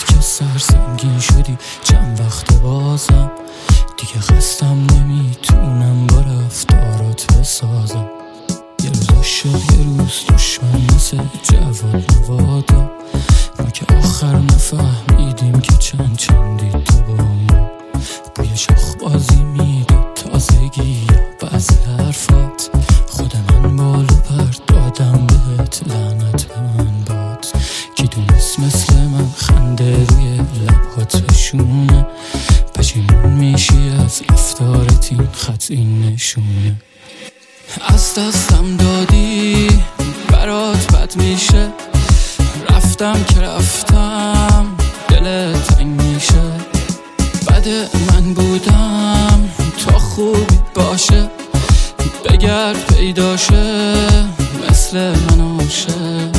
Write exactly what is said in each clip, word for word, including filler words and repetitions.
که سرسنگین شدی چند وقت بازم دیگه خستم نمیتونم با رفتارات بسازم. یه روز عاشق یه روز دشمن مثل جواد نوادا، ما که آخر نفهمیدیم که چند چندی تو با ما. بوی شاخ بازی میده تازگی یا بعضی حرفات، خود من بالو پر دادم بهت لعنت به من باد. کی دونست مثل من خنده روی لبهات بشونه، پشیمون میشی از رفتارت این خط این نشونه. از دستم دادی برات بد میشه، رفتم که رفتم دلت تنگ میشه. بده من بودم تا خوبی باشه، بگرد پیداشه مثل من عاشق.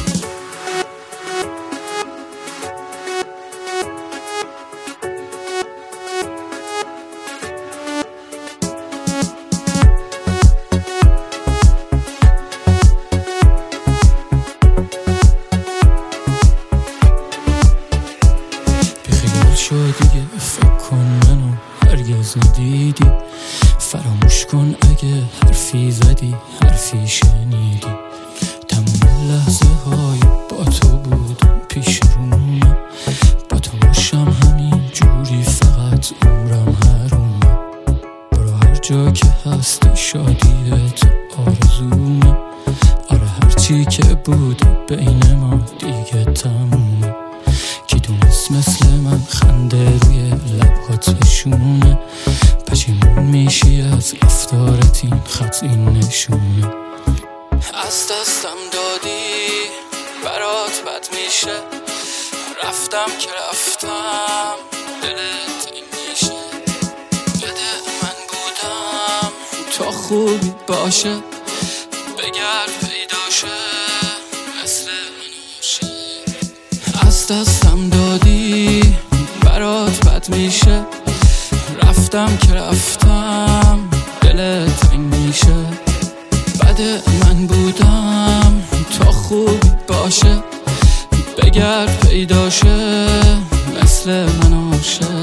دیگه فکر کن منو هرگز ندیدی، فراموش کن اگه حرفی زدی حرفی شنیدی. تمام لحظه های با تو بودم پیش رومه، با تو باشم همین جوری فقط عمرم حرومه. برو هر جا که هستی شادیت آرزومه، آره هرچی که بود بین ما دیگه تمومه. کی دونست مثل من خنده روی لبهات بشونه، پشیمون میشی از رفتارت این خط این نشونه. از دستم دادی برات بد میشه، رفتم که رفتم دلت این میشه. بده من بودم تا خوبی باشه، بگرد پیداشه مثل من عاشق. از دستم دادی برات بد میشه، رفتم که رفتم دلت تنگ میشه. بده من بودم تا خوبی باشه، بگرد پیداشه مثل من عاشق.